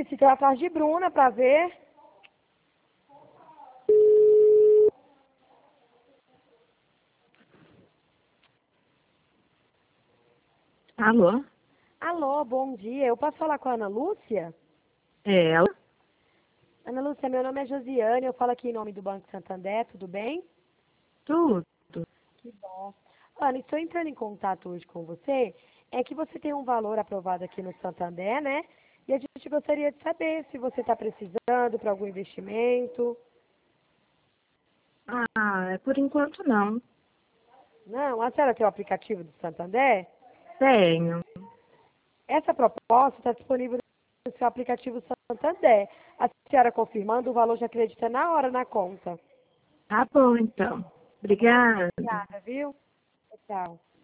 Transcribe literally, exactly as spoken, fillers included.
se tratar de Bruna para ver. Alô? Alô, bom dia. Eu posso falar com a Ana Lúcia? É ela? Ana Lúcia, meu nome é Josiane, eu falo aqui em nome do Banco Santander, tudo bem? Tudo. Que bom. Ana, estou entrando em contato hoje com você, é que você tem um valor aprovado aqui no Santander, né? E a gente gostaria de saber se você está precisando para algum investimento. Ah, é por enquanto não. Não, a senhora tem o aplicativo do Santander? Tenho. Essa proposta está disponível no seu aplicativo Santander. A senhora confirmando, o valor já acredita na hora na conta. Tá bom, então. Obrigada. Obrigada, viu? Tchau.